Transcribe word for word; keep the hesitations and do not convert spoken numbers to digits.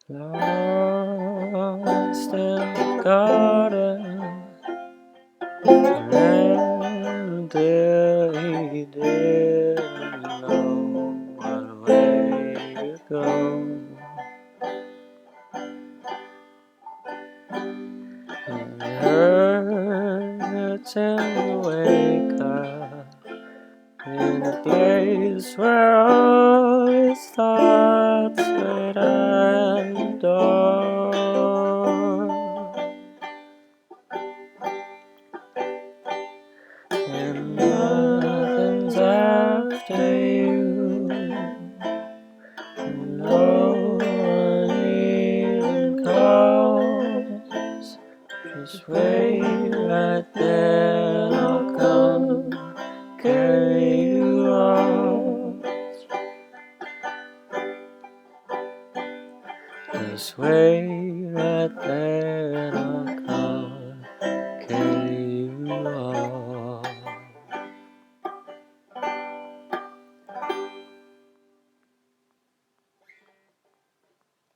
Lost in the garden, and there he didn't know what way to go. And it hurts him to wake up in a place where all his thoughts wait at the door. And nothing's after you, and no one even calls. Just wait right there, I'll come carry you off. Just wait right there, and I'll